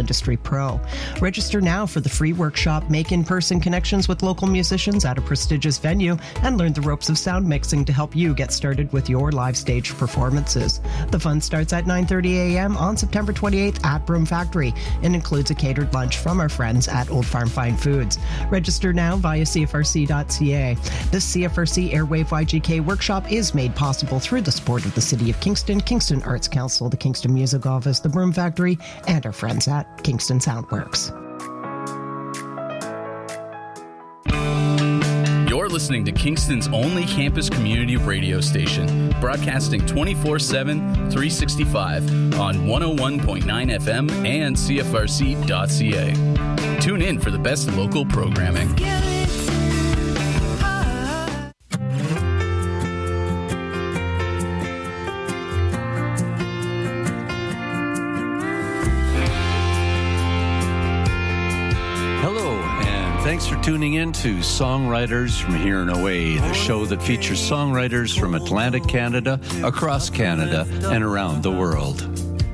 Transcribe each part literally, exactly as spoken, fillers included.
Industry Pro. Register now for the free workshop, make in-person connections with local musicians at a prestigious venue, and learn the ropes of sound mixing to help you get started with your live stage performances. The fun starts at nine thirty a.m. on September twenty-eighth at Broom Factory and includes a catered lunch from our friends at Old Farm Fine Foods. Register now via C F R C dot C A. This C F R C Airwave Y G K workshop is made possible through the support of the City of Kingston, Kingston Arts Council, the Kingston Music Office, the Broom Factory, and our friends at Kingston Soundworks. You're listening to Kingston's only campus community radio station, broadcasting twenty-four seven, three sixty-five on one oh one point nine F M and C F R C dot C A. Tune in for the best local programming. Thanks for tuning in to Songwriters from Here and Away, the show that features songwriters from Atlantic Canada, across Canada, and around the world.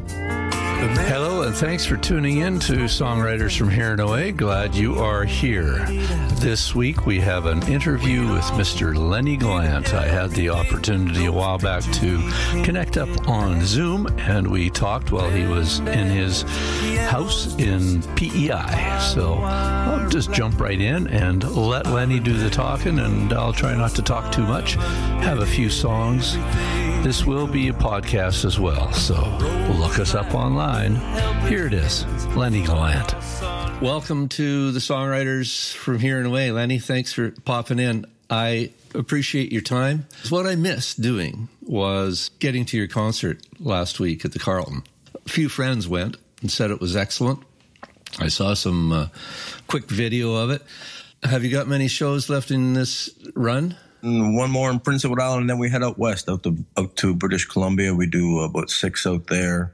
Hello, and thanks for tuning in to Songwriters from Here and Away. Glad you are here. This week we have an interview with Mister Lenny Gallant. I had the opportunity a while back to connect up on Zoom, and we talked while he was in his house in P E I. So I'll just jump right in and let Lenny do the talking, and I'll try not to talk too much, have a few songs. This will be a podcast as well, so look us up online. Here it is, Lenny Gallant. Welcome to the Songwriters from Here and Away. Lenny, thanks for popping in. I appreciate your time. What I missed doing was getting to your concert last week at the Carlton. A few friends went and said it was excellent. I saw some uh, quick video of it. Have you got many shows left in this run? One more in Prince Edward Island, and then we head out west, out to out to British Columbia. We do about six out there,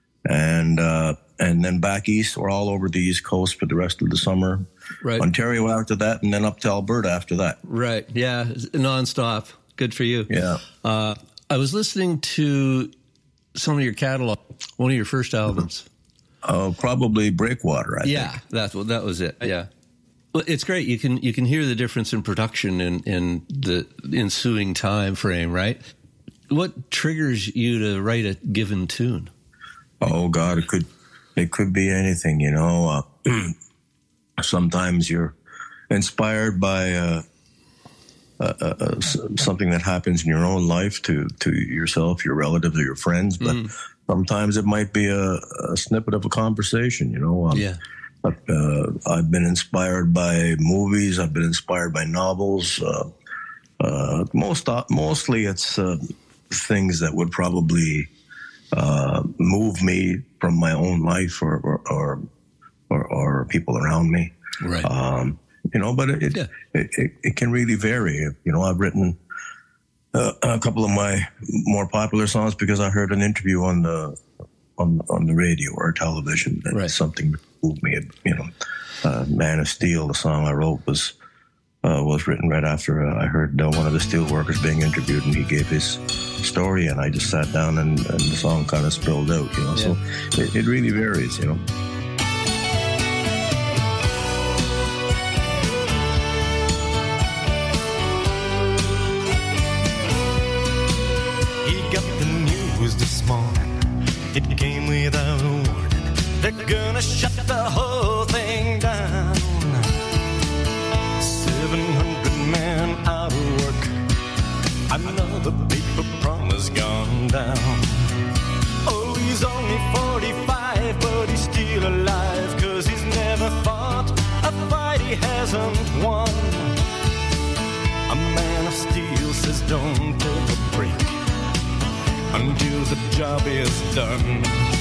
and uh, and then back east. We're all over the East Coast for the rest of the summer. Right. Ontario after that, and then up to Alberta after that. Right. Yeah. Nonstop. Good for you. Yeah. Uh, I was listening to some of your catalog, one of your first albums. Uh, probably Breakwater. I yeah, think. that's what that was it. Yeah. Well, it's great. You can you can hear the difference in production in, in the ensuing time frame, right? What triggers you to write a given tune? Oh God, it could it could be anything, you know. Uh, sometimes you're inspired by uh, uh, uh, something that happens in your own life to to yourself, your relatives, or your friends. But mm. sometimes it might be a, a snippet of a conversation, you know. Um, yeah. Uh, I've been inspired by movies. I've been inspired by novels. Uh, uh, most mostly, it's uh, things that would probably uh, move me from my own life or or or, or, or people around me. Right. Um, you know, but it, yeah. it, it it can really vary. You know, I've written uh, a couple of my more popular songs because I heard an interview on the on on the radio or television that right. something moved me. You know, uh, "Man of Steel," the song I wrote was uh, was written right after uh, I heard uh, one of the steel workers being interviewed, and he gave his story, and I just sat down and, and the song kind of spilled out. You know, yeah. so it, it really varies. You know. He got the news this morning. It came without a warning. They're gonna shut the whole thing down. seven hundred men out of work. Another paper promise gone down. Oh, he's only forty-five, but he's still alive, 'cause he's never fought a fight he hasn't won. A man of steel says don't ever break until the job is done.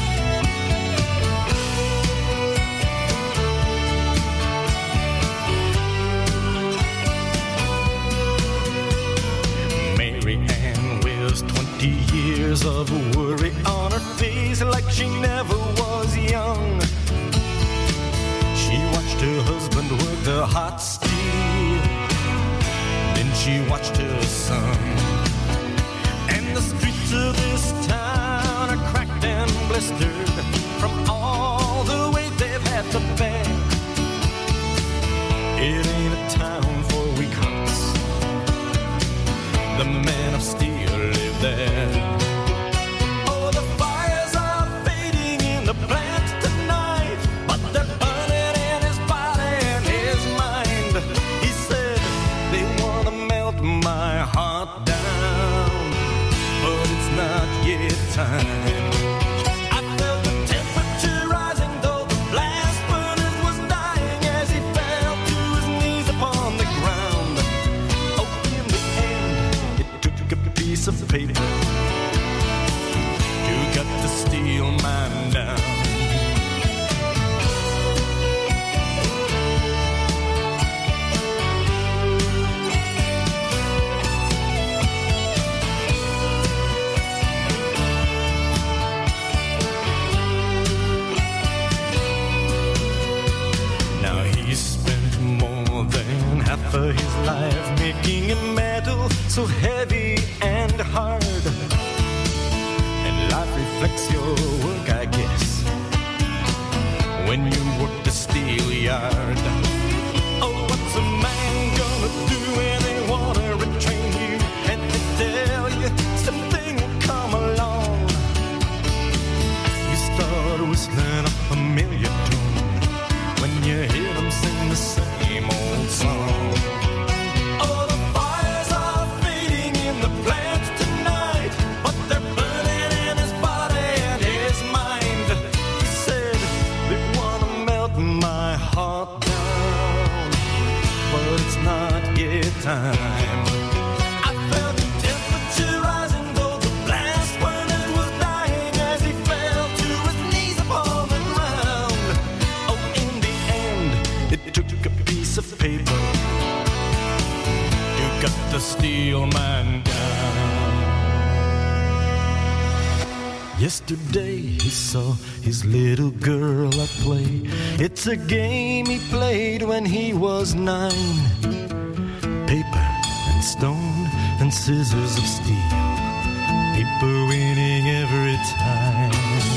Mary Ann wears twenty years of worry on her face, like she never was young. She watched her husband work the hot steel, then she watched her son. And the streets of this town are cracked and blistered from all the way they time. I felt the temperature rising, though the blast furnace was dying as he fell to his knees upon the ground. Oh, in the end, it took a piece of paper to cut the steel man down. For his life, making a metal so heavy and hard. And life reflects your work, I guess, when you work the steel yard. Oh, what's a man gonna do when they wanna retrain you and they tell you something will come along? You start whistling a familiar tune when you hear them sing the same old song. Time. I felt the temperature rising, though the blast furnace was dying as he fell to his knees upon the ground. Oh, in the end, it took a piece of paper to cut the steel man down. Yesterday he saw his little girl at play. It's a game he played when he was nine. Paper and stone and scissors of steel, paper winning every time.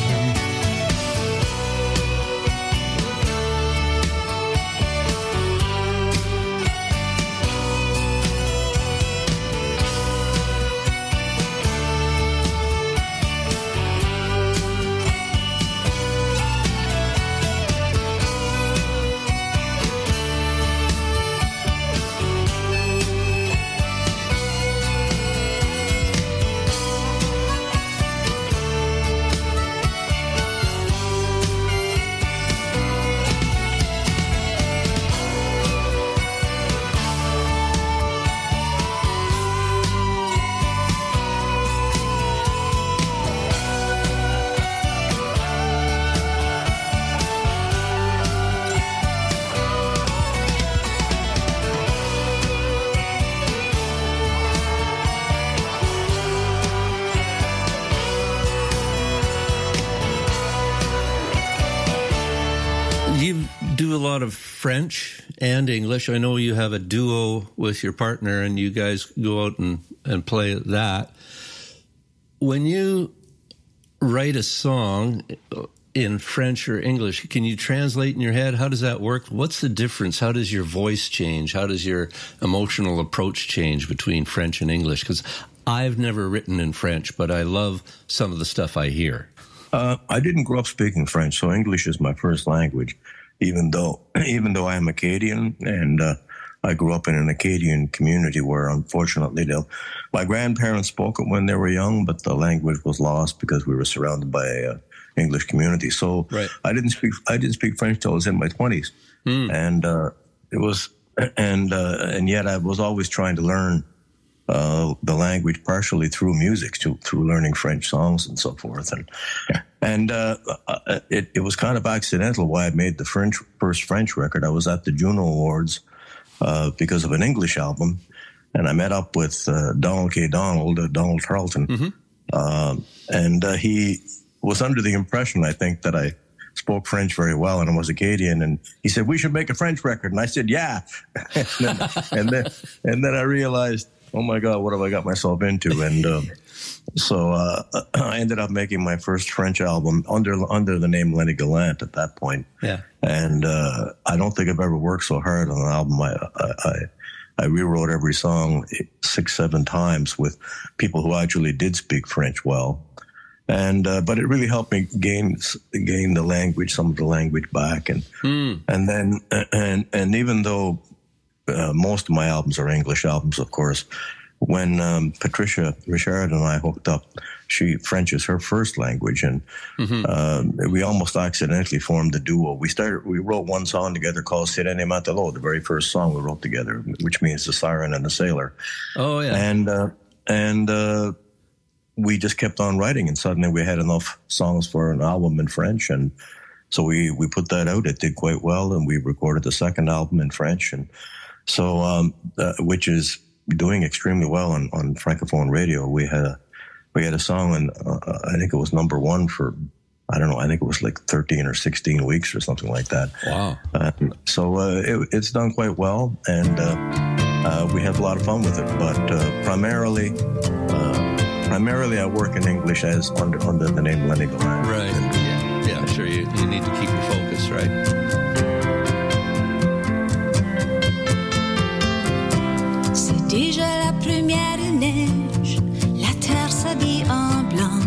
Of French and English. I know you have a duo with your partner and you guys go out and, and play that. When you write a song in French or English, can you translate in your head? How does that work? What's the difference? How does your voice change? How does your emotional approach change between French and English? Because I've never written in French, but I love some of the stuff I hear. Uh, I didn't grow up speaking French, so English is my first language. Even though, even though I am Acadian, and uh, I grew up in an Acadian community where, unfortunately, my grandparents spoke it when they were young, but the language was lost because we were surrounded by an English community. So right. I didn't speak, I didn't speak French till I was in my twenties, mm. and uh, it was, and uh, and yet I was always trying to learn uh, the language partially through music, to, through learning French songs and so forth, and. Yeah. And uh, it, it was kind of accidental why I made the French first French record. I was at the Juno Awards uh, because of an English album, and I met up with uh, Donald K. Donald, uh, Donald Tarleton, mm-hmm. uh, and uh, he was under the impression, I think, that I spoke French very well and I was Acadian, and he said, we should make a French record. And I said, yeah. and, then, and, then, and then I realized, oh my God, what have I got myself into? And um, so uh, I ended up making my first French album under under the name Lenny Gallant at that point. Yeah. And uh, I don't think I've ever worked so hard on an album. I, I, I rewrote every song six, seven times with people who actually did speak French well. And uh, but it really helped me gain gain the language, some of the language back, and mm. and then and and even though uh, most of my albums are English albums, of course, when um, Patricia Richard and I hooked up, she French is her first language, and mm-hmm. uh, we almost accidentally formed a duo. We started, we wrote one song together called Sirene Matelot, the very first song we wrote together, which means the siren and the sailor. Oh yeah, and uh, and uh, we just kept on writing, and suddenly we had enough songs for an album in French, and so we we put that out. It did quite well, and we recorded the second album in French, and so um, uh, which is doing extremely well on, on Francophone radio. We had a we had a song, and uh, I think it was number one for, I don't know, I think it was like thirteen or sixteen weeks or something like that. Wow! Uh, so uh, it, it's done quite well, and uh, uh, we have a lot of fun with it. But uh, primarily, uh, primarily, I work in English as under under the name Lenny Galant. Right. And, yeah. Yeah. Sure. You, you need to keep your focus, right? Déjà la première neige, la terre s'habille en blanc.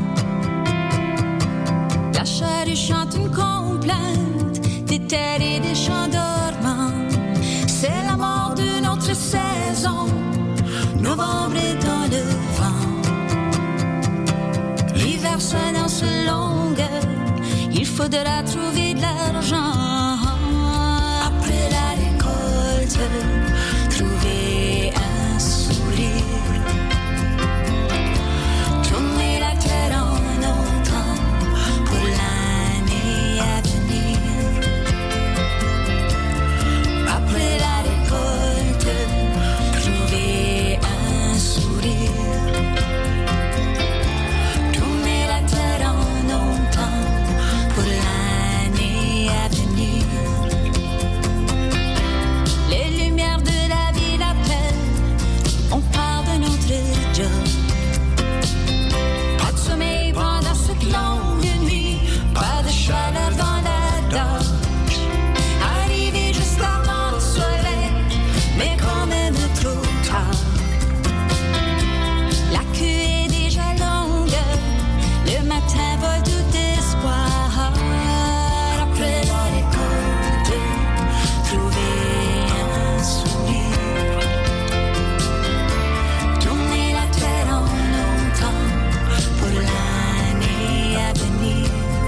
La charrue chante une complainte des terres et des champs dormants. C'est la mort de notre saison, novembre est dans le vent. L'hiver s'annonce longueur, il faudra trouver de l'argent. Après la récolte, trouver un sourire, tourner la terre en automne pour l'année à venir. Après la récolte, trouver un sourire, tourner la terre en automne pour l'année à venir. Les lumières de la ville appellent, on parle de notre job. Pas de sommeil pendant cette longue nuit, pas de chaleur dans la douche. Arrivé juste avant le soleil, mais quand même trop tard. La queue est déjà longue, le matin vole tout espoir. Après la récolte, trouver un sourire, tourner la terre en automne pour l'année à venir.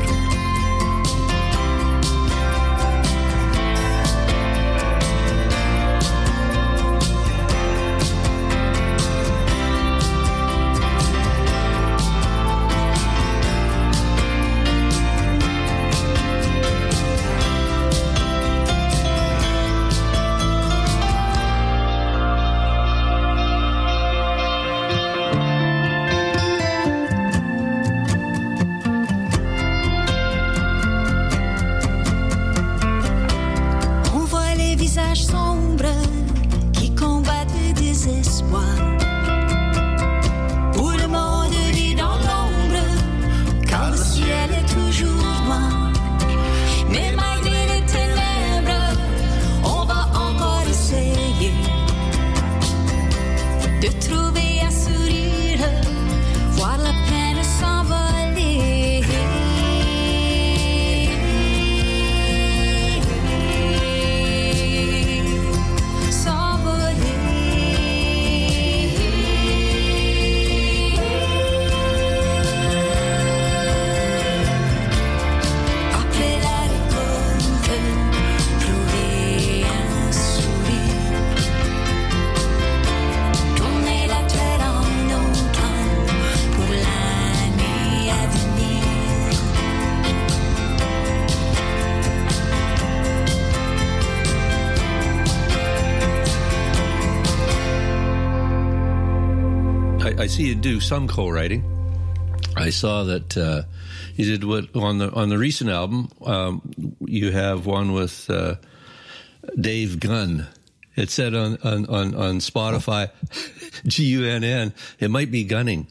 On voit les visages sombres qui combattent le désespoir. Où le monde vit dans l'ombre, quand le ciel est toujours noir. Mais malgré les ténèbres, on va encore essayer de trouver un sourire, voir la peine s'envoler. Après la récolte, trouver un sourire, tourner la terre en automne pour l'année à venir. I, I see you do some co-writing. I saw that uh, you did what on the on the recent album. Um, you have one with uh, Dave Gunn. It said on on on, on Spotify, G U N N. It might be gunning.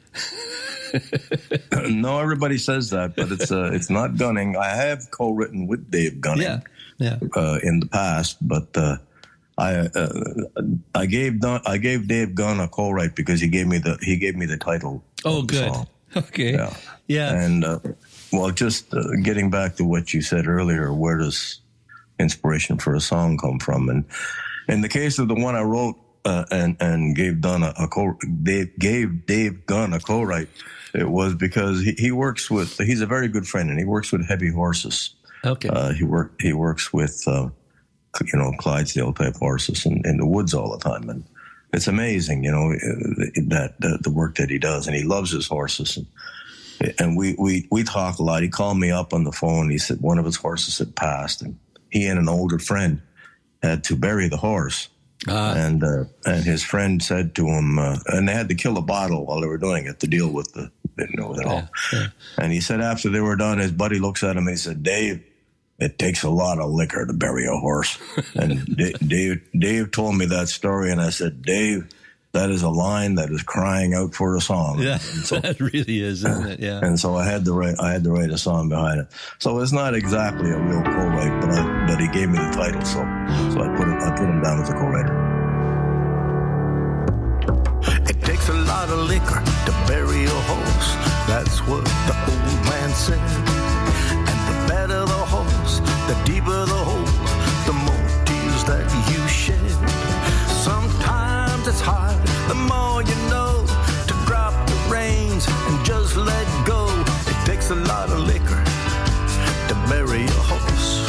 No, everybody says that, but it's uh, it's not Gunning. I have co-written with Dave Gunning. Yeah, yeah. Uh, in the past, but uh, I uh, I gave Don, I gave Dave Gunn a co-write because he gave me the he gave me the title. Oh, of the good. song. Okay. Yeah. Yeah. And uh, well, just uh, getting back to what you said earlier, where does inspiration for a song come from? And in the case of the one I wrote uh, and and gave Dunn a, a co Dave gave Dave Gunn a co-write, it was because he, he works with he's a very good friend and he works with heavy horses. Okay. Uh, he work he works with uh, you know Clydesdale type horses in, in the woods all the time, and it's amazing, you know, that the, the work that he does, and he loves his horses. And, and we, we, we talk a lot. He called me up on the phone. He said one of his horses had passed, and he and an older friend had to bury the horse. Uh, and uh, and his friend said to him, uh, and they had to kill a bottle while they were doing it to deal with the, you know, it all. Yeah, yeah. And he said after they were done, his buddy looks at him and he said, Dave, it takes a lot of liquor to bury a horse. And D- Dave, Dave told me that story, and I said, Dave, that is a line that is crying out for a song. Yeah, and so, that really is, isn't it? Yeah. And so I had to write, I had to write a song behind it. So it's not exactly a real co-write, but I, but he gave me the title, so so I put it, I put him down as a co-writer. It takes a lot of liquor to bury a horse. That's what the old man said. The horse, the deeper the hole, the more tears that you shed. Sometimes it's hard, the more you know, to drop the reins and just let go. It takes a lot of liquor to bury a horse.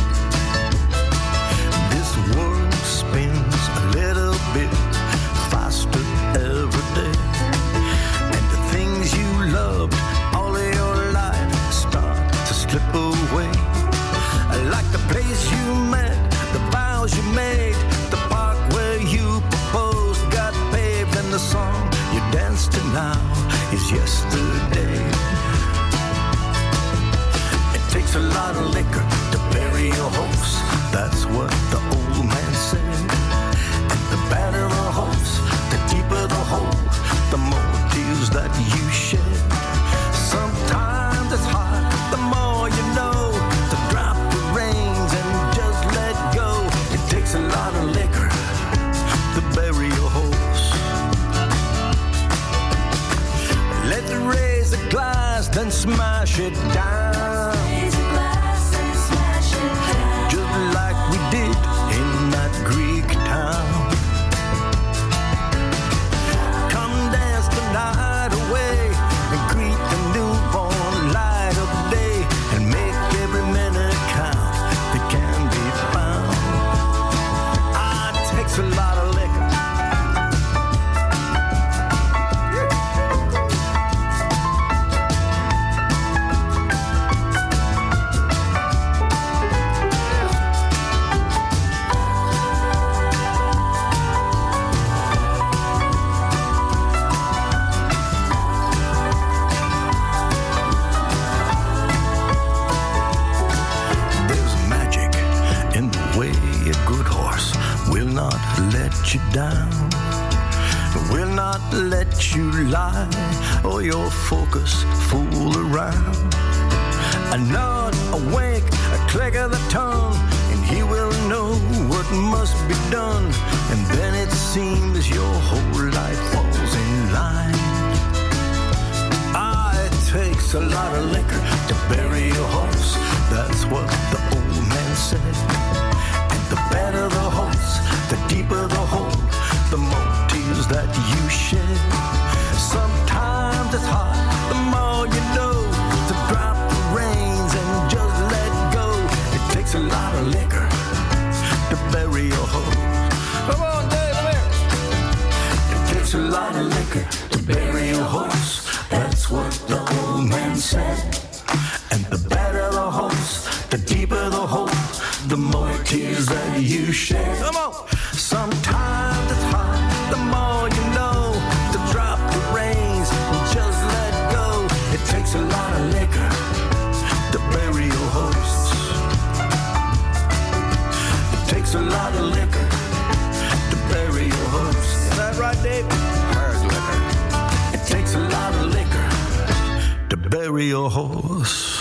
This world spins a little bit faster every day, and the things you loved all of your life start to slip away. Like the place you met, the vows you made, the park where you proposed got paved, and the song you danced to now is yesterday. It takes a lot of liquor to bury a horse. That's what the old man said. And the better the horse, the deeper the hole, the more tears that you shed. Sometimes it's hard, the more you know, to drop the reins and just let go. It takes a lot of liquor to bury a horse. Let's raise a glass, then smash it down. Raise a glass and smash it down. Just like we did in that Greek town. Come dance the night away and greet the newborn light of day, and make every minute count that can be found. Ah, it takes a lot of liquor. Let you down, will not let you lie or your focus fool around. A nod, a wink, a click of the tongue, and he will know what must be done. And then it seems your whole life falls in line. Ah, it takes a lot of liquor to bury a horse. That's what the old man said. And the better the horse, the deeper the hole, the more tears that you shed. Sometimes it's hard, the more you know, to drop the reins and just let go. It takes a lot of liquor to bury a horse. Come on, Dave, come here. It takes a lot of liquor to bury a horse. That's what the old man said. And the better the horse, the deeper the hole, the more tears that you shed. Come on. Sometimes it's hard, the more you know, to drop the reins and just let go. It takes a lot of liquor to bury your horse. It takes a lot of liquor to bury your horse. Is that right, Dave? Hard liquor. It takes a lot of liquor to bury your horse.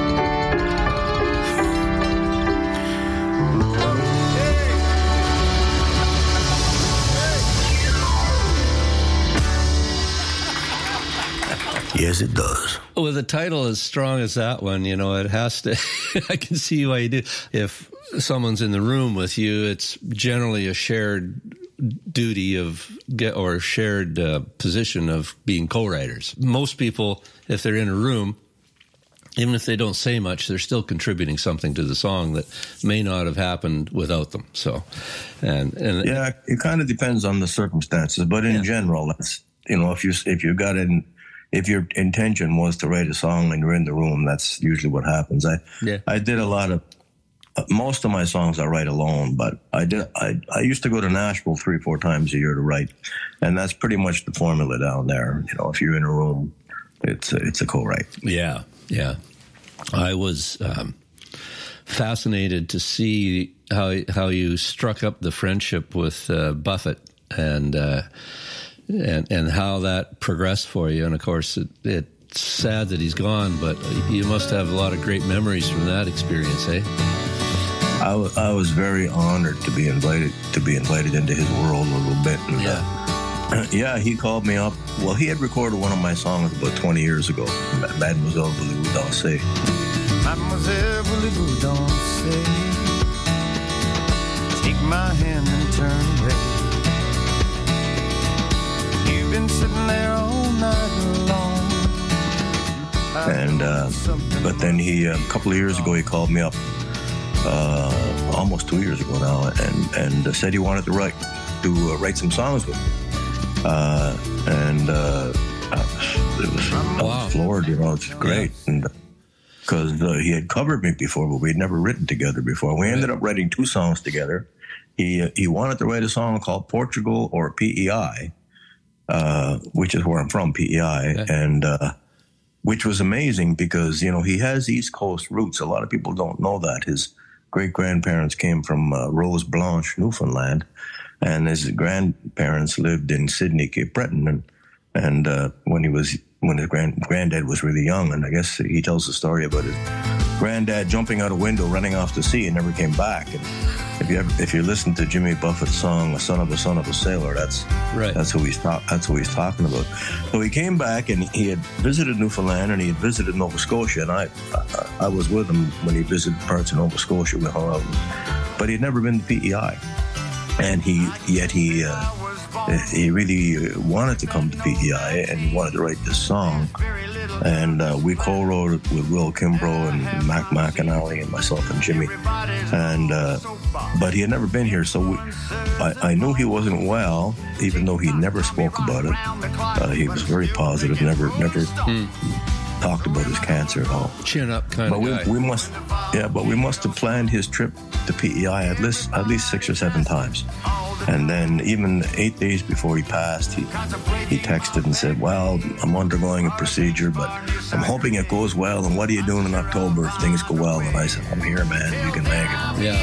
Yes, it does. With a title as strong as that one, you know, it has to, I can see why you do. If someone's in the room with you, it's generally a shared duty of get or shared uh, position of being co-writers. Most people, if they're in a room, even if they don't say much, they're still contributing something to the song that may not have happened without them. So, and, and yeah, it kind of depends on the circumstances, but in yeah. general, that's, you know, if you if you got in, if your intention was to write a song and you're in the room, that's usually what happens. I yeah. I did a lot of most of my songs I write alone, but I did I I used to go to Nashville three four times a year to write, and that's pretty much the formula down there. You know, if you're in a room, it's a, it's a co-write. Yeah, yeah. I was um, fascinated to see how how you struck up the friendship with uh, Buffett and uh, and and how that progressed for you. And of course, it, it's sad that he's gone, but you must have a lot of great memories from that experience, eh? I, w- I was very honored to be invited to be invited into his world a little bit. And, yeah. Uh, yeah, he called me up. Well, he had recorded one of my songs about twenty years ago, Mademoiselle Voulez-vous danser. Mademoiselle Voulez-vous danser? Take my hand and turn away. You've been sitting there all night long. And uh, but then he, uh, a couple of years ago, he called me up, uh, almost two years ago now, and and uh, said he wanted to write to uh, write some songs with me. Uh, and uh, it was, I was floored, you know, it's great. Yeah. And because uh, he had covered me before, but we'd never written together before. We ended up writing two songs together. He uh, he wanted to write a song called Portugal or P E I, uh, which is where I'm from, P E I, okay. and uh, which was amazing because, you know, he has East Coast roots. A lot of people don't know that. His great-grandparents came from uh, Rose Blanche, Newfoundland, and his grandparents lived in Sydney, Cape Breton, and and uh, when he was when his grand granddad was really young, and I guess he tells the story about his granddad jumping out a window, running off to sea, and never came back. And if you ever, if you listen to Jimmy Buffett's song "A Son of a Son of a Sailor," that's right. That's who he's talk, That's who he's talking about. So he came back, and he had visited Newfoundland, and he had visited Nova Scotia, and I I, I was with him when he visited parts of Nova Scotia. We hung out, but he'd never been to P E I. And he, yet he, uh, he really wanted to come to P E I, and he wanted to write this song. And uh, we co-wrote it with Will Kimbrough and Mac McAnally and myself and Jimmy. And uh, but he had never been here, so we, I, I knew he wasn't well, even though he never spoke about it. Uh, he was very positive, never, never. Mm. talked about his cancer at all. Chin up kind but of we, guy. we must, yeah, but we must have planned his trip to P E I at least at least six or seven times. And then even eight days before he passed, he he texted and said, "Well, I'm undergoing a procedure, but I'm hoping it goes well. And what are you doing in October if things go well?" And I said, "I'm here, man. You can make it." Yeah.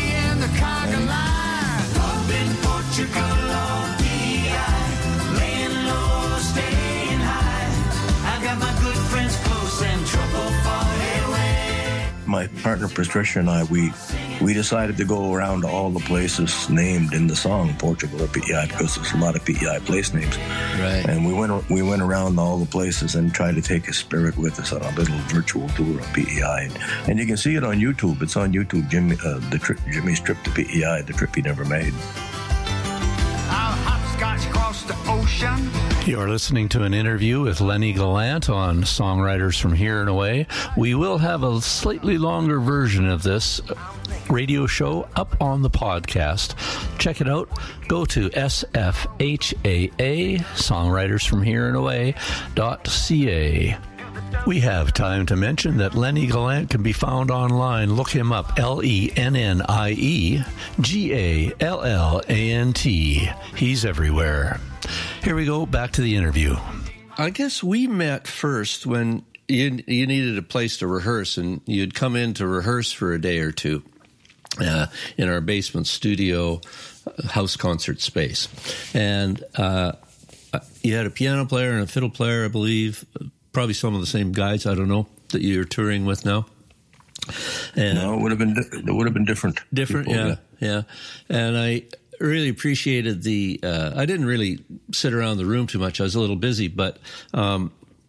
My partner Patricia and I, we we decided to go around to all the places named in the song Portugal or P E I, because there's a lot of P E I place names. Right. And we went we went around all the places and tried to take his spirit with us on a little virtual tour of P E I. And, and you can see it on YouTube. It's on YouTube. Jimmy, uh, the trip, Jimmy's trip to P E I, the trip he never made. I'll hopscotch across the ocean. You're listening to an interview with Lenny Gallant on Songwriters from Here and Away. We will have a slightly longer version of this radio show up on the podcast. Check it out. Go to S F H A A, Songwriters from Here and Away dot C A. We have time to mention that Lenny Gallant can be found online. Look him up, L E N N I E G A L L A N T. He's everywhere. Here we go, back to the interview. I guess we met first when you you needed a place to rehearse, and you'd come in to rehearse for a day or two uh, in our basement studio house concert space. And uh, you had a piano player and a fiddle player, I believe, probably some of the same guys, I don't know, that you're touring with now. And no, it would have been it would have been different. Different, people, yeah, yeah, yeah. And I really appreciated the. Uh, I didn't really sit around the room too much. I was a little busy, but um,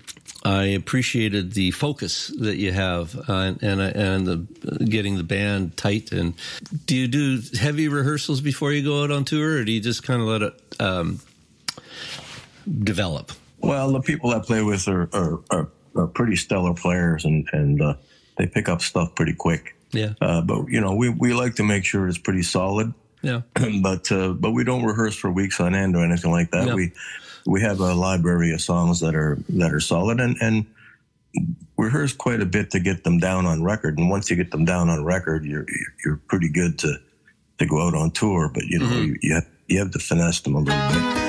I appreciated the focus that you have uh, and and the getting the band tight. And do you do heavy rehearsals before you go out on tour, or do you just kind of let it um, develop? Well, the people I play with are are, are, are pretty stellar players, and and uh, they pick up stuff pretty quick. Yeah. Uh, but you know, we we like to make sure it's pretty solid. Yeah. but uh, but we don't rehearse for weeks on end or anything like that. Yeah. We we have a library of songs that are that are solid, and and rehearse quite a bit to get them down on record. And once you get them down on record, you're you're pretty good to to go out on tour. But you know, mm-hmm. you you have, you have to finesse them a little bit.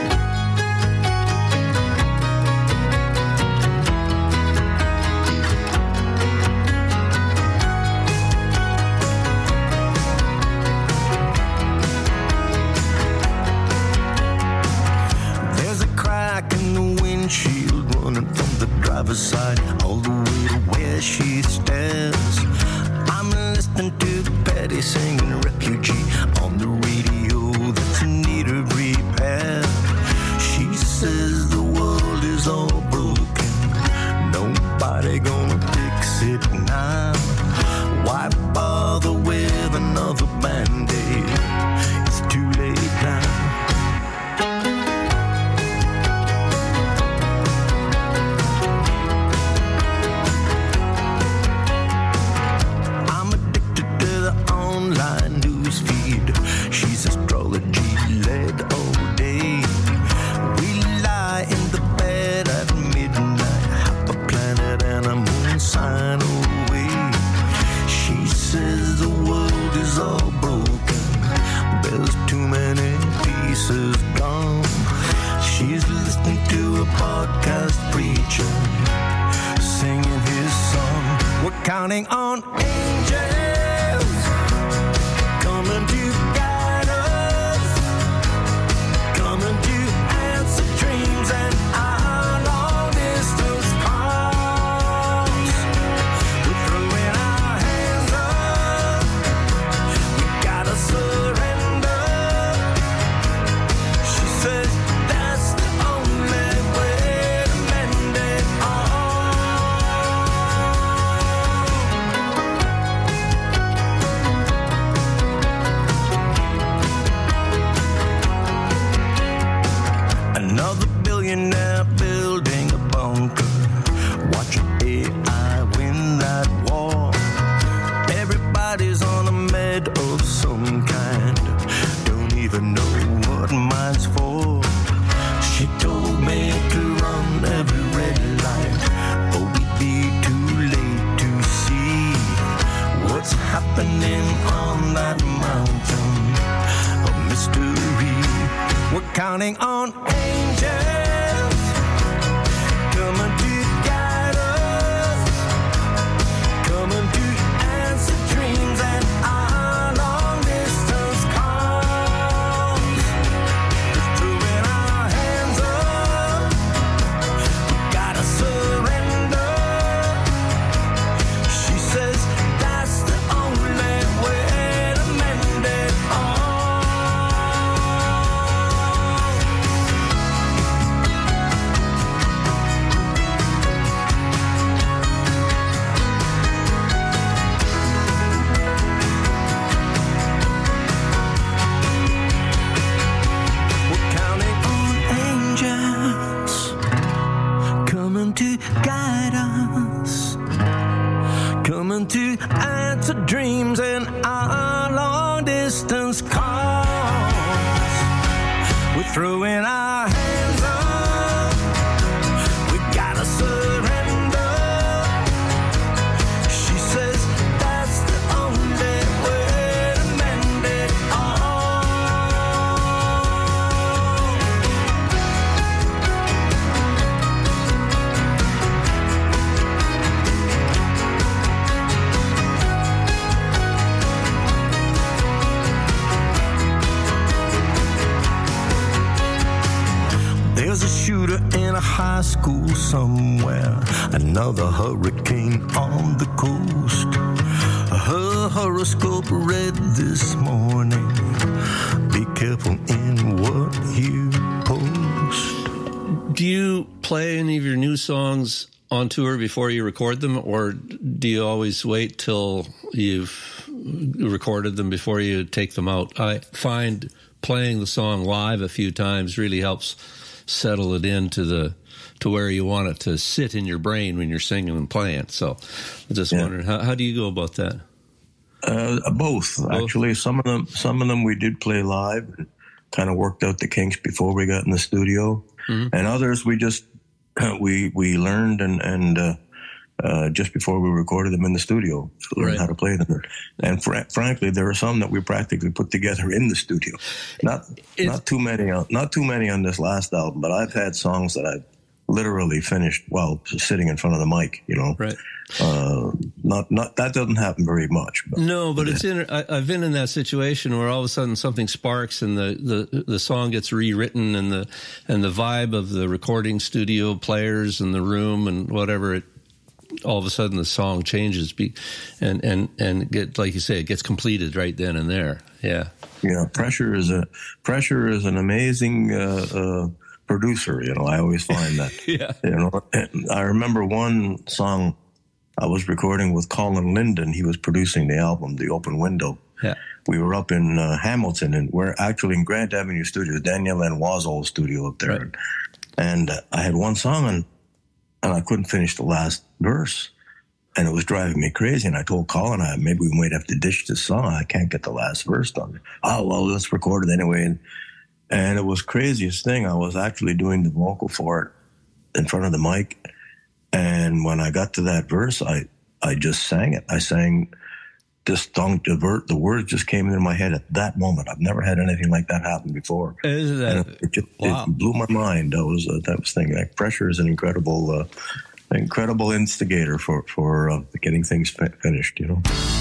Side, all the way to where she stands. I'm listening to Betty singing Refugee on the radio that's in need of repair. She says the world is all broken, nobody gonna fix it now. Why bother with another band-aid? It's too late now. Counting on angels coming to guide us, coming to answer dreams and our long distance calls. We're throwing our hands up, we gotta surrender. She says that's the only way to mend it all. Another billionaire building a bunker, watching A I win that war. Everybody's on a med of some kind, don't even know what mine's for. She told me to run every red light, or we'd be too late to see what's happening on that mountain of mystery. We're counting on angels coming to guide us, coming to answer dreams and our long distance calls. We're throwing our hands up, we gotta surrender. She says that's the only way to mend it all. To guide us, coming to answer dreams and our long distance calls. We're throwing our hands up, we gotta surrender. She says that's the only way to mend it all. There's a shooter in a high school somewhere, another hurricane on the coast. Her horoscope read this morning, be careful in what you post. Do you play any of your new songs on tour before you record them, or do you always wait till you've recorded them before you take them out? I find playing the song live a few times really helps settle it into the to where you want it to sit in your brain when you're singing and playing. So I'm just yeah. wondering, how, how do you go about that? Uh, both, both, actually. Some of them, some of them we did play live, and kind of worked out the kinks before we got in the studio, mm-hmm. and others we just we we learned and and uh, uh, just before we recorded them in the studio, so learned right. how to play them. And fr- frankly, there are some that we practically put together in the studio. Not it's, not too many, on, not too many on this last album, but I've had songs that I've literally finished while sitting in front of the mic, you know. Right. Uh, not, not, that doesn't happen very much. But, no, but it's in, I, I've been in that situation where all of a sudden something sparks and the, the, the song gets rewritten, and the, and the vibe of the recording studio players and the room and whatever, it, all of a sudden the song changes be, and, and, and get, like you say, it gets completed right then and there. Yeah. Yeah. Pressure is a, pressure is an amazing, uh, uh, producer, you know. I always find that. yeah. You know, and I remember one song I was recording with Colin Linden. He was producing the album, The Open Window. Yeah. We were up in uh, Hamilton, and we're actually in Grant Avenue Studios, Daniel and Wazol's studio up there. Right. And uh, I had one song, and, and I couldn't finish the last verse. And it was driving me crazy. And I told Colin, I, maybe we might have to ditch this song. I can't get the last verse done. Oh, well, let's record it anyway. And And it was craziest thing. I was actually doing the vocal for it in front of the mic. And when I got to that verse, I, I just sang it. I sang this song, the, ver- the words just came into my head at that moment. I've never had anything like that happen before. Is that, it, just, wow. it blew my mind. That was, uh, that was thing. Like, pressure is an incredible, uh, incredible instigator for, for uh, getting things fi- finished, you know.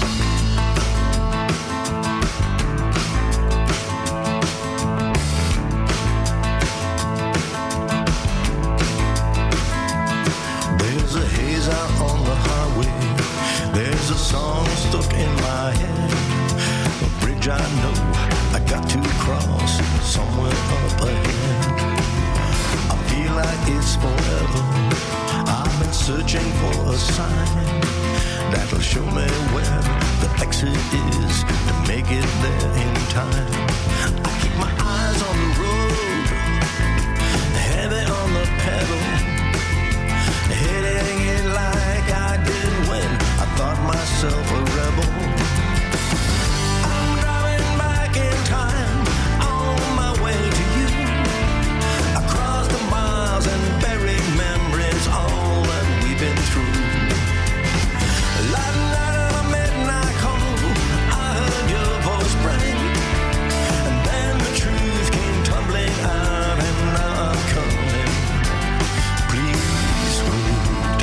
Searching for a sign that'll show me where the exit is to make it there in time. I keep my eyes on the road, heavy on the pedal, hitting it like I did when I thought myself a rebel. I'm driving back in time, on my way to you, across the miles and buried memories, all that we've been through. Light night of a midnight call, I heard your voice break, and then the truth came tumbling out, and now I'm coming. Please wait.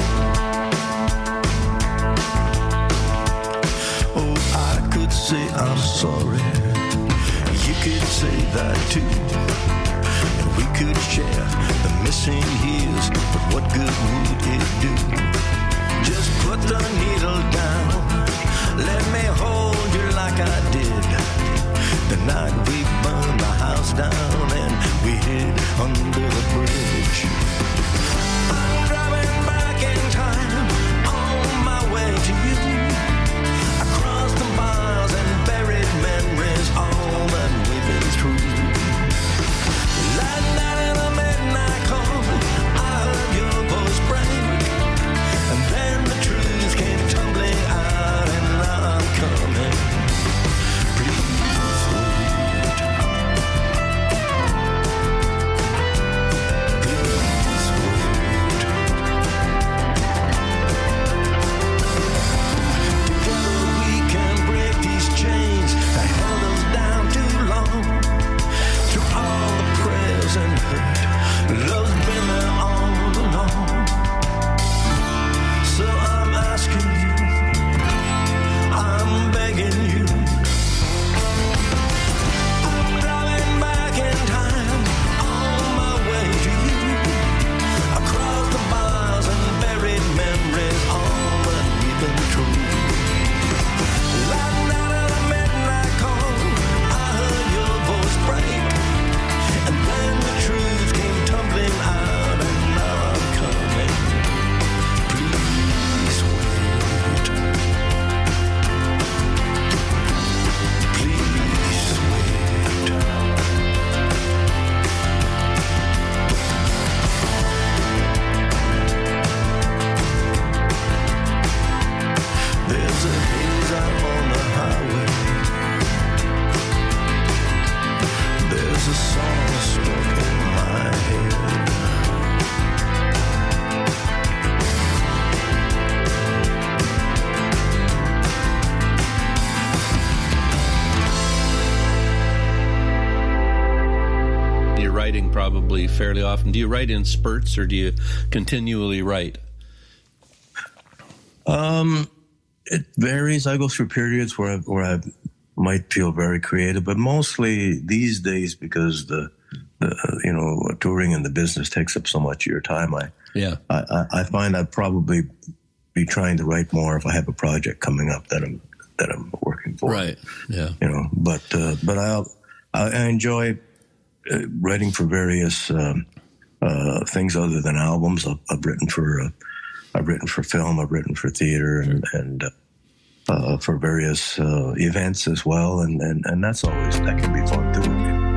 Oh, I could say I'm sorry, you could say that too, and we could share the missing years, but what good would it do? Just put the needle down, let me hold you like I did the night we burned the house down and we hid under the bridge. I'm driving back in time, on my way to you, across the miles and buried memories, all that we've been through. Light night in the midnight call, I heard your voice break, and then the truth came tumbling out, and now I'm coming. Please wait. There's a song stuck in my head. You're writing probably fairly often. Do you write in spurts or do you continually write? Um, it varies. I go through periods where I, where I might feel very creative, but mostly these days, because the, the you know touring and the business takes up so much of your time. I yeah. I, I, I find I'd probably be trying to write more if I have a project coming up that I'm that I'm working for. Right. Yeah. You know, but uh, but I I enjoy uh, writing for various um, uh, things other than albums. I've, I've written for. Uh, I've written for film, I've written for theater, and, and uh, for various uh, events as well, and, and, and that's always, that can be fun too.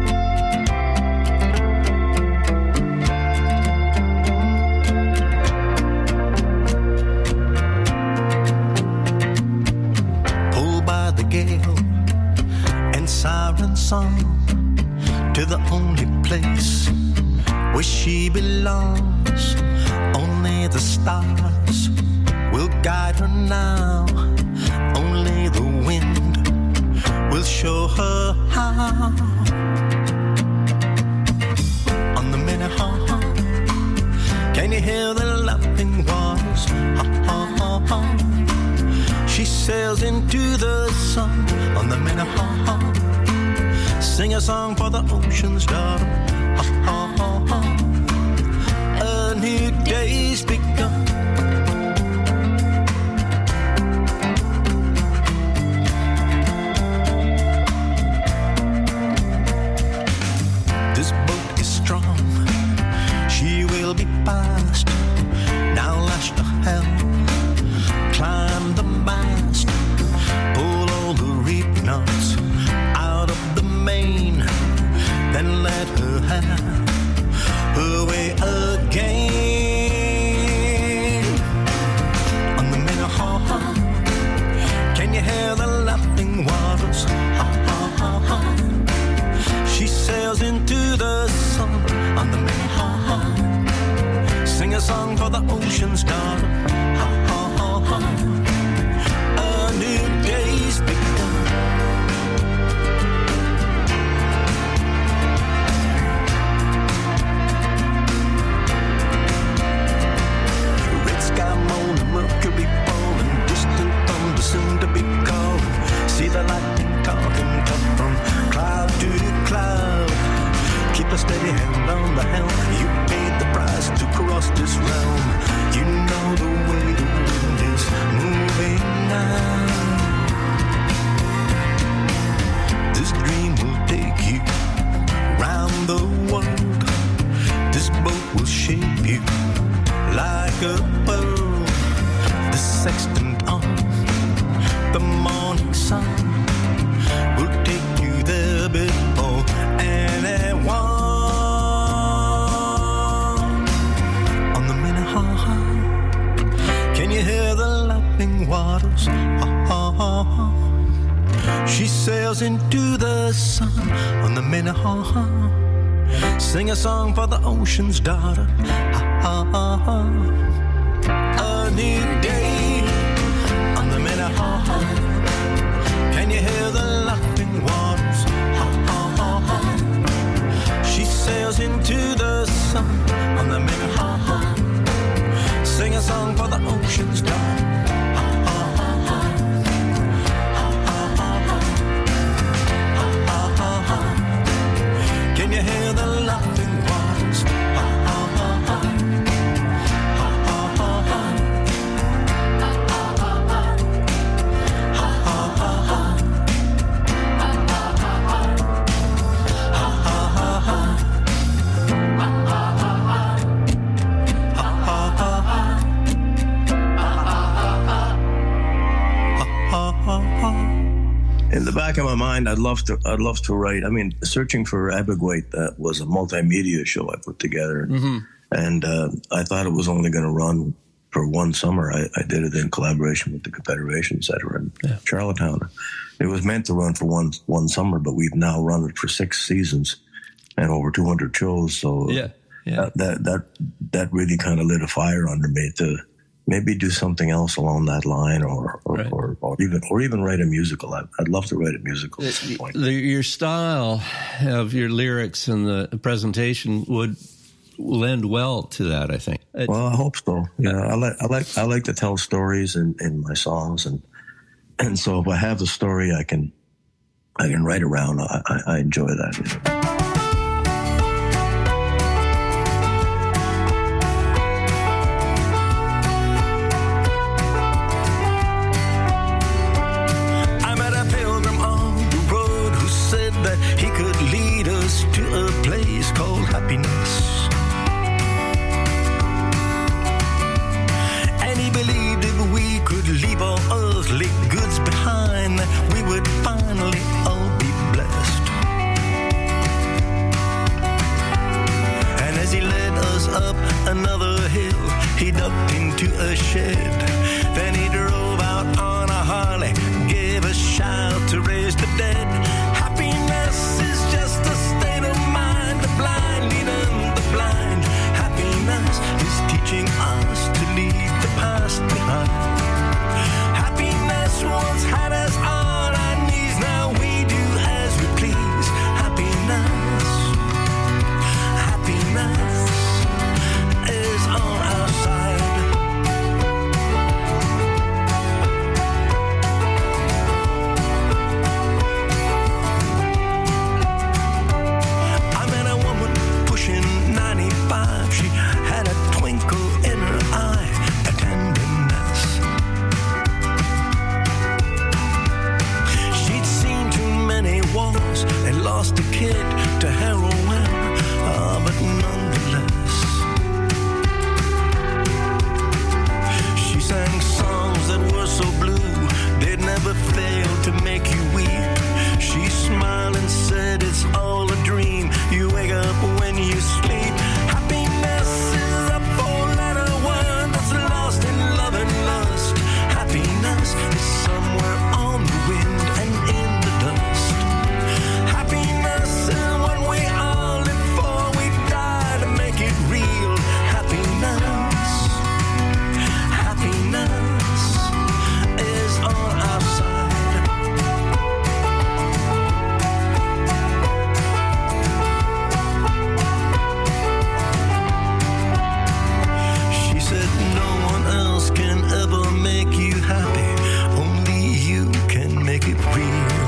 Pulled by the gale and siren song to the only place where she belongs. Only the stars will guide her now. Only the wind will show her how. On the Minnehaha, can you hear the lapping waters? Ha, ha, ha, ha. She sails into the sun on the Minnehaha. Sing a song for the ocean's daughter. Ha, ha, ha, ha. A new day's begun. This boat is strong, she will be fast. Now lash the helm, climb the mast, pull all the reef knots out of the main, then let her have her way again. On the Minnehaha, can you hear the laughing waters? Ha, ha, ha, ha. She sails into the sun on the Minnehaha. Sing a song for the ocean's daughter. Ha, ha, ha, ha. A new day's begun. Mercury falling, distant thunder soon to be calling. See the lightning talking tough from cloud to cloud. Keep a steady hand on the helm. You paid the price to cross this realm. You know the way the wind is moving now. This dream will take you round the world. This boat will shape you like a pearl. The sextant on the morning sun will take you there before anyone. On the Minnehaha, can you hear the lapping waters? Ha, ha, ha, ha. She sails into the sun on the Minnehaha. Sing a song for the ocean's daughter. Ha, ha, ha, ha. A new day on the Minnehaha. Can you hear the laughing waters? Ha, ha, ha, ha. She sails into the sun on the Minnehaha. Sing a song for the ocean's daughter. Ha, ha, ha, ha. Ha, ha, ha, ha. Ha, ha, ha, ha. Can you hear the laughing waters? Ha, ha, ha, ha. In the back of my mind, I'd love to. I'd love to write. I mean, Searching for Abegweit, that was a multimedia show I put together, mm-hmm. and uh, I thought it was only going to run for one summer. I, I did it in collaboration with the Confederation Center in yeah. Charlottetown. It was meant to run for one one summer, but we've now run it for six seasons, and over two hundred shows. So Yeah, yeah. That, that that that really kind of lit a fire under me to maybe do something else along that line, or or, Right. or, or even or even write a musical. I'd, I'd love to write a musical at some point. The, your style of your lyrics and the presentation would lend well to that, I think. It- Well, I hope so. Yeah, I like I like I like to tell stories in, in my songs, and and so if I have the story, I can I can write around. I, I, I enjoy that. I met a pilgrim on the road who said that he could lead us to a place called happiness. And he believed if we could leave all earthly goods behind, that we would finally all be blessed. And as he led us up another hill, he ducked into a shed. Then he drove out on a Harley, gave a shout to raise the dead. Happiness is just a state of mind, the blind leading the blind. Happiness is teaching us to leave the past behind. Happiness once had us on our knees, now we do as we please. Happiness, happiness is on our side. I met a woman pushing ninety-five. She had a twinkle in her eye, a tenderness. She'd seen too many wars and lost a kid to heroin, ah, but nonetheless, she sang songs that were so blue, they'd never fail to make you weep. She smiled and said it's all a dream, you wake up when you sleep. Happiness is a four-letter word that's lost in love and lust. Happiness is somewhere on the wind and in the dust. Happiness is what we all live for, we die to make it real. Happiness, happiness is on our side. She said no one else can ever make you happy, only you can make it real.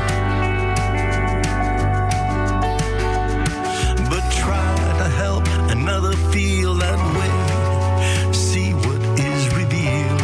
But try to help another feel that way, see what is revealed.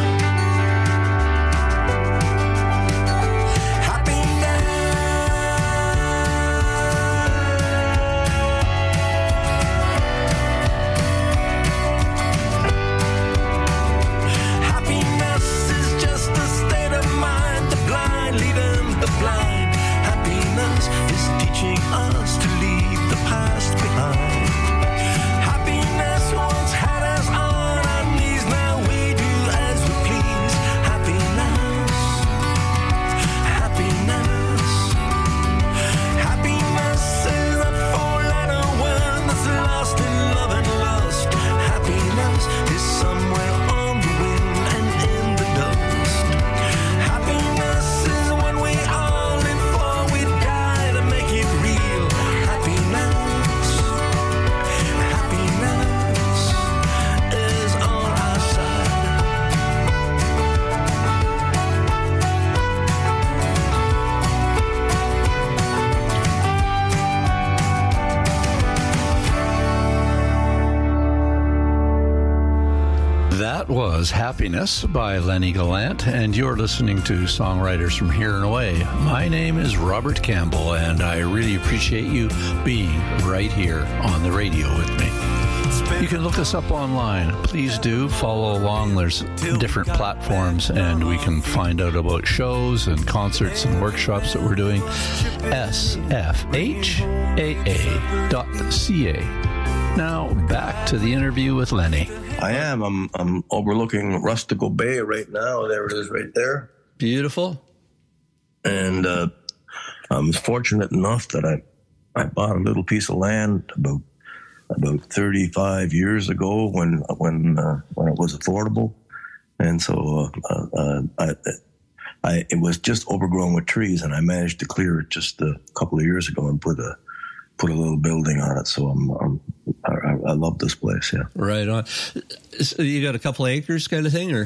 Happiness is just a state of mind, the blind leading the blind. Happiness is teaching us to leave the past behind. Happiness once had us on our knees, now we do as we please. Happiness, happiness, happiness is a four-letter word that's lost in love and lust. Happiness is somewhere on the wind and in the dust. Happiness is what we all live for, we die to make it real. Happiness, happiness is on our side. That was Happiness by Lenny Gallant, and you're listening to Songwriters from Here and Away. My name is Robert Campbell, and I really appreciate you being right here on the radio with me. You can look us up online. Please do follow along. There's different platforms, and we can find out about shows and concerts and workshops that we're doing. S F H A A dot C A. Now, back to the interview with Lenny. I am. I'm I'm overlooking Rustico Bay right now. There it is, right there. Beautiful. And uh, I'm fortunate enough that I I bought a little piece of land about about thirty-five years ago when when uh, when it was affordable, and so uh, uh, I, I it was just overgrown with trees, and I managed to clear it just a couple of years ago and put a put a little building on it. So I'm, I'm I, I love this place. Yeah, right on. So you got a couple of acres, kind of thing, or?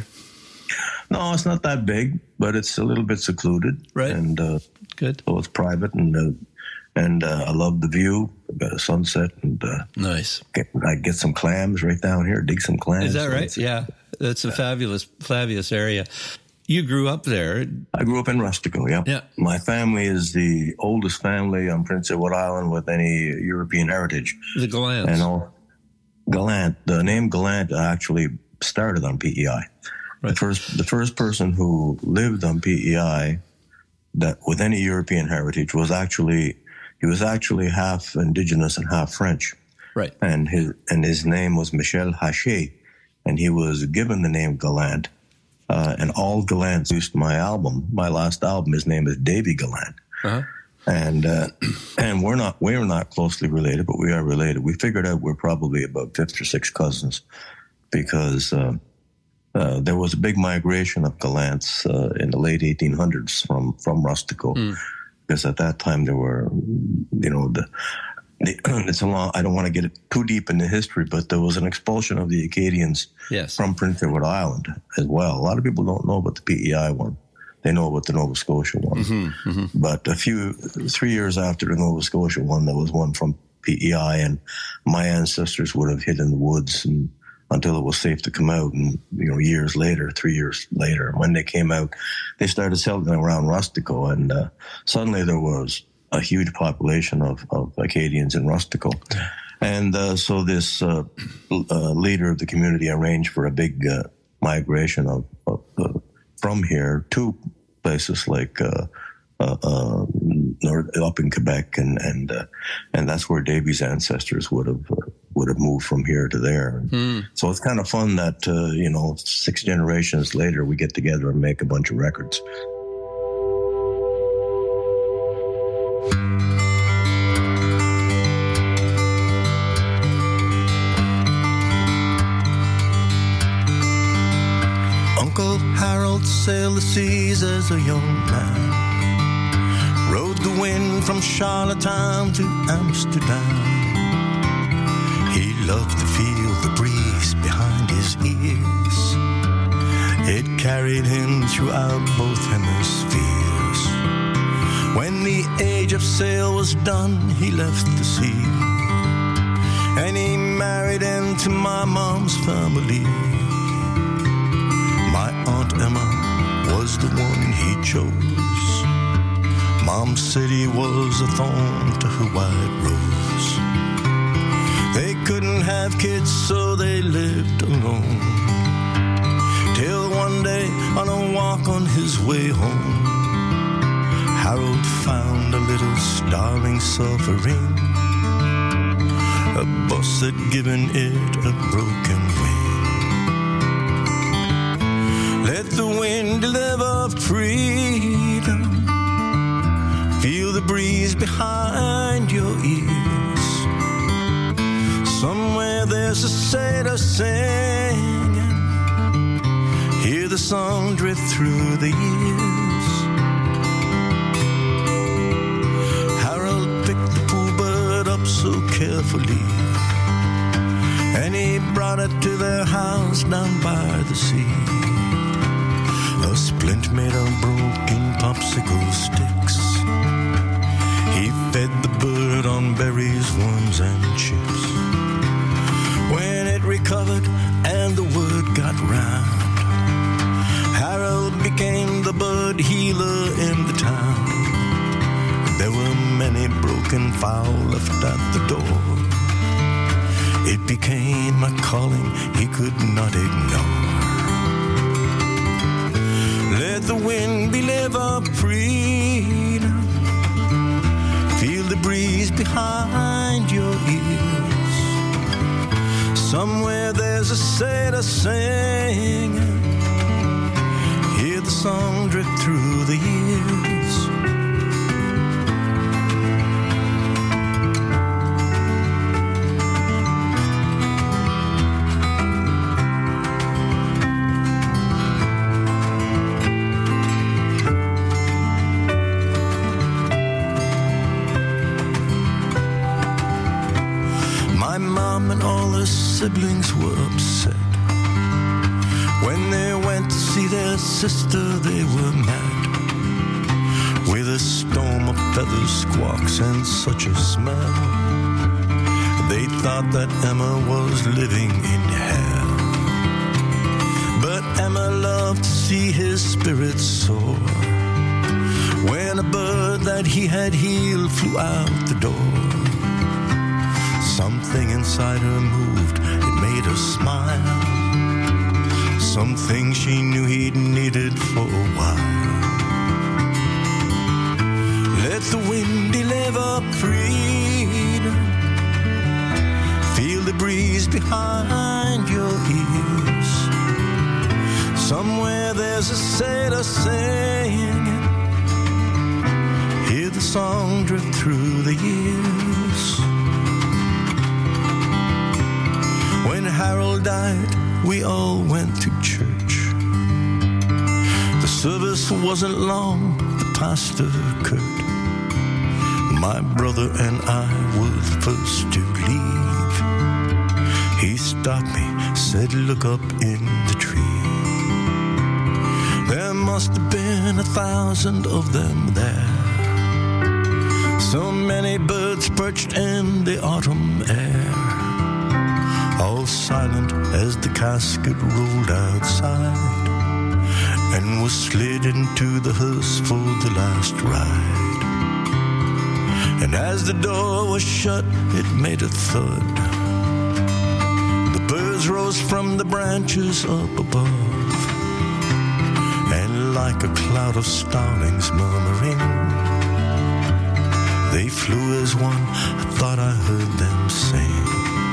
No, it's not that big, but it's a little bit secluded, right? And uh, good. So it's private, and uh, and uh, I love the view, the sunset, and uh, nice. Get, I get some clams right down here. Dig some clams. Is that right? Yeah, that's a fabulous, fabulous area. You grew up there. I grew up in Rustico. Yeah. Yeah. My family is the oldest family on Prince Edward Island with any European heritage. The Gallants. And all Gallant. The name Gallant actually started on P E I. Right. The first, the first person who lived on P E I that with any European heritage was actually, he was actually half indigenous and half French. Right. And his, and his name was Michel Haché, and he was given the name Gallant. Uh, and all Gallants used my album, my last album, his name is Davy Gallant. Uh-huh. And, uh, and we're not, we're not closely related, but we are related. We figured out we're probably about fifth or sixth cousins because, uh, Uh, there was a big migration of Gallants uh, in the late eighteen hundreds from, from Rustico, mm. because at that time there were, you know, the, the it's a long, I don't want to get too deep into history, but there was an expulsion of the Acadians yes. from Prince Edward Island as well. A lot of people don't know about the P E I one. They know about the Nova Scotia one. Mm-hmm, mm-hmm. But a few, three years after the Nova Scotia one, there was one from P E I, and my ancestors would have hid in the woods and until it was safe to come out. And, you know, years later, three years later, when they came out, they started selling around Rustico. And uh, suddenly there was a huge population of, of Acadians in Rustico. And uh, so this uh, uh, leader of the community arranged for a big uh, migration of, of uh, from here to places like uh, uh, uh, north, up in Quebec. And and uh, and that's where Davy's ancestors would have uh, would have moved from here to there. Mm. So it's kind of fun that, uh, you know, six generations later, we get together and make a bunch of records. Uncle Harold sailed the seas as a young man, rode the wind from Charlottetown to Amsterdam. He loved to feel the breeze behind his ears. It carried him throughout both hemispheres. When the age of sail was done, he left the sea, and he married into my mom's family. My Aunt Emma was the one he chose. Mom said he was a thorn to her white rose. They couldn't have kids, so they lived alone. Till one day, on a walk on his way home, Harold found a little starling suffering. A bus had given it a broken wing. Let the wind deliver freedom. Feel the breeze behind your ears. Somewhere there's a sailor singing. Hear the song drift through the years. Harold picked the poor bird up so carefully, and he brought it to their house down by the sea. A splint made of broken popsicle sticks. He fed the bird on berries, worms, and chips. When it recovered and the word got round, Harold became the bird healer in the town. There were many broken fowl left at the door. It became a calling he could not ignore. Let the wind deliver freedom. Feel the breeze behind your ears. Somewhere there's a sailor singing. Hear the song drift through the years. and all her siblings were upset. When they went to see their sister, they were mad. With a storm of feathers, squawks, and such a smell. They thought that Emma was living in hell. But Emma loved to see his spirits soar. When a bird that he had healed flew out the door, something inside her moved, it made her smile. Something she knew he'd needed for a while. Let the wind deliver freedom. Feel the breeze behind your ears. Somewhere there's a sailor singing. Hear the song drift through the years. When Harold died, we all went to church. The service wasn't long, the pastor Kurt. My brother and I were the first to leave. He stopped me, said, look up in the tree. There must have been a thousand of them there. So many birds perched in the autumn air. All silent as the casket rolled outside and was slid into the hearse for the last ride. And as the door was shut, it made a thud. The birds rose from the branches up above, and like a cloud of starlings murmuring, they flew as one. I thought I heard them sing.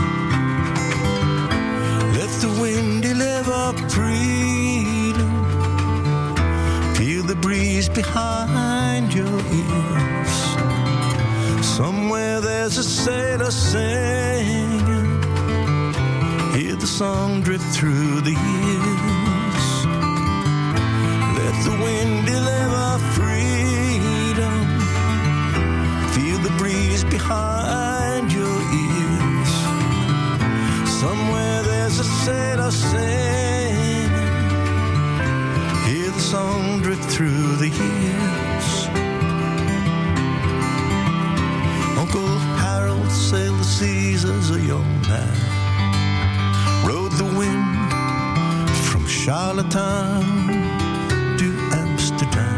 Let the wind deliver freedom. Feel the breeze behind your ears. Somewhere there's a sailor singing. Hear the song drift through the years. Let the wind deliver freedom. Feel the breeze behind your ears. Somewhere there's a sailor singing. Hear the song drift through the years. Uncle Harold sailed the seas as a young man. Rode the wind from Charlottetown to Amsterdam.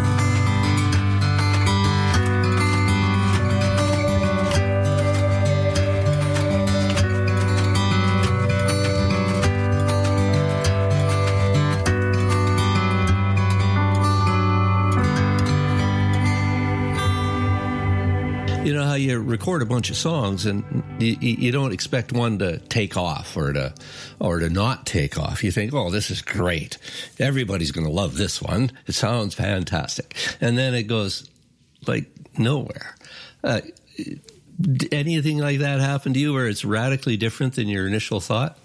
You know how you record a bunch of songs and you, you don't expect one to take off or to or to not take off. You think, oh, this is great. Everybody's going to love this one. It sounds fantastic. And then it goes like nowhere. Uh, did anything like that happen to you where it's radically different than your initial thought?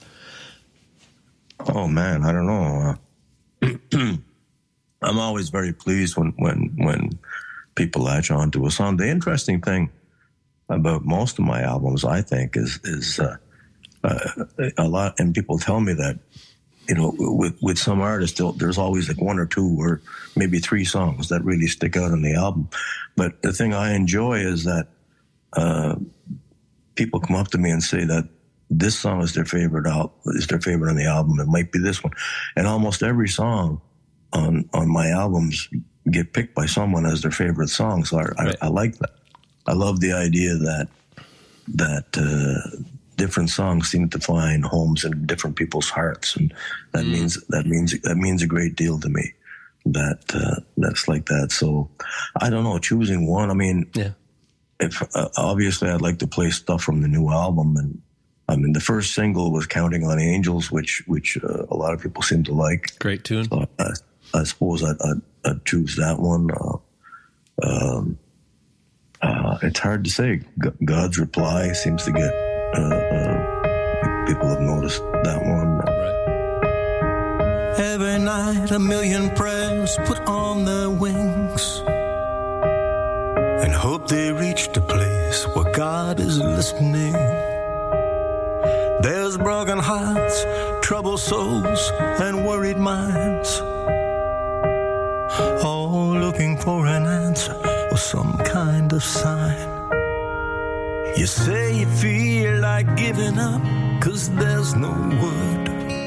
Oh, man, I don't know. Uh, I'm always very pleased when, when, when people latch on to a song. The interesting thing about most of my albums, I think, is is uh, uh, a lot, and people tell me that, you know, with with some artists, there's always like one or two or maybe three songs that really stick out on the album. But the thing I enjoy is that uh, people come up to me and say that this song is their favorite al- is their favorite on the album. It might be this one, and almost every song on on my albums get picked by someone as their favorite song. So I, right. I, I like that. I love the idea that that uh, different songs seem to find homes in different people's hearts, and that mm. means that means that means a great deal to me. That uh, that's like that. So I don't know, choosing one. I mean, yeah. If uh, obviously I'd like to play stuff from the new album, and I mean the first single was "Counting on Angels," which which uh, a lot of people seem to like. Great tune. So I, I suppose I'd, I'd, I'd choose that one. Uh, um, uh, it's hard to say. G- God's Reply seems to get uh, uh, people have noticed that one. Right. Every night, a million prayers put on their wings and hope they reach the place where God is listening. There's broken hearts, troubled souls, and worried minds, all looking for an answer or some kind of sign. You say you feel like giving up, 'cause there's no word.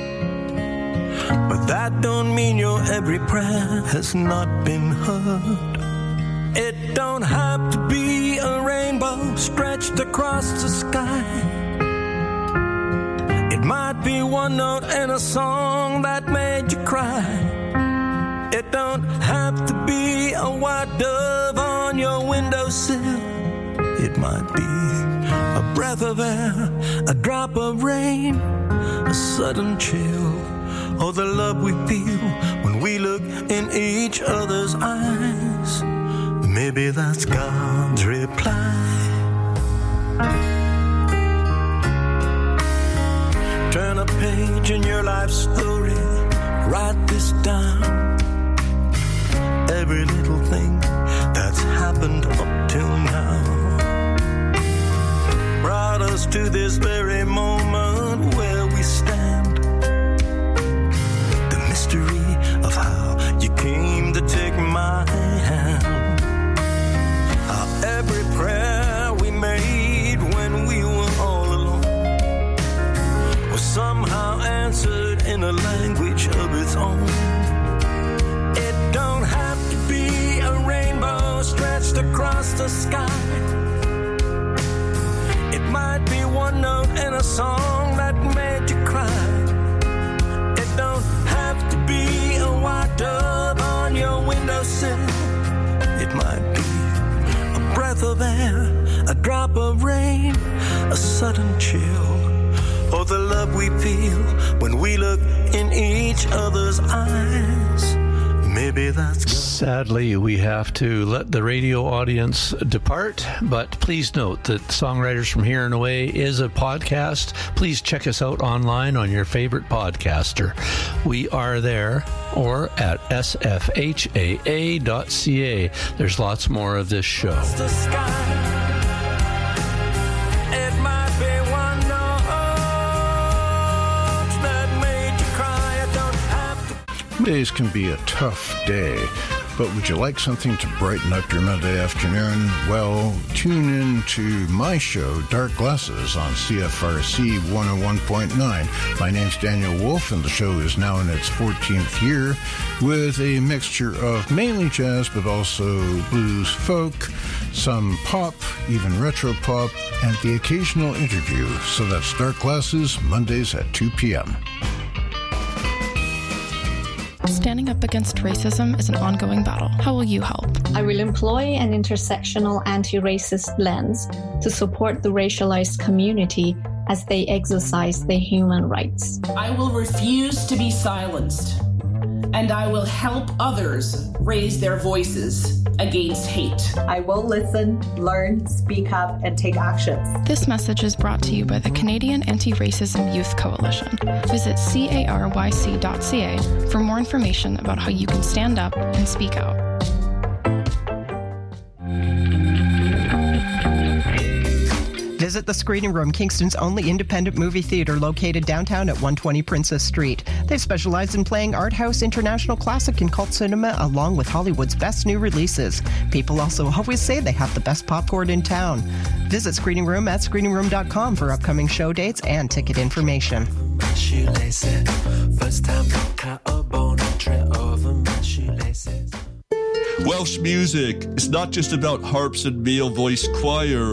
But that don't mean your every prayer has not been heard. It don't have to be a rainbow stretched across the sky. It might be one note in a song that made you cry. It don't have to be a white dove on your windowsill. It might be a breath of air, a drop of rain, a sudden chill, or the love we feel when we look in each other's eyes. Maybe that's God's reply. Turn a page in your life story, write this down. Every little thing that's happened up till now brought us to this very moment where we stand. The mystery of how you came to take my hand. How every prayer we made when we were all alone was somehow answered in a language of its own. It don't have to be a rainbow stretched across the sky. It might be one note in a song that made you cry. It don't have to be a white dove on your windowsill. It might be a breath of air, a drop of rain, a sudden chill, or the love we feel when we look in each other's eyes. Maybe that's good. Sadly, we have to let the radio audience depart, but please note that Songwriters from Here and Away is a podcast. Please check us out online on your favorite podcaster. We are there, or at s f h a a dot c a. There's lots more of this show. The sky. It might be one note that made you cry. It don't have to. Days can be a tough day, but would you like something to brighten up your Monday afternoon? Well, tune in to my show, Dark Glasses, on C F R C one oh one point nine. My name's Daniel Wolf, and the show is now in its fourteenth year, with a mixture of mainly jazz, but also blues, folk, some pop, even retro pop, and the occasional interview. So that's Dark Glasses, Mondays at two p.m. Standing up against racism is an ongoing battle. How will you help? I will employ an intersectional anti-racist lens to support the racialized community as they exercise their human rights. I will refuse to be silenced, and I will help others raise their voices against hate. I will listen, learn, speak up, and take actions. This message is brought to you by the Canadian Anti-Racism Youth Coalition. Visit carYC dot c a for more information about how you can stand up and speak out. Visit the Screening Room, Kingston's only independent movie theater located downtown at one twenty Princess Street. They specialize in playing art house, international classic, and cult cinema, along with Hollywood's best new releases. People also always say they have the best popcorn in town. Visit Screening Room at screening room dot com for upcoming show dates and ticket information. Welsh music is not just about harps and male voice choir.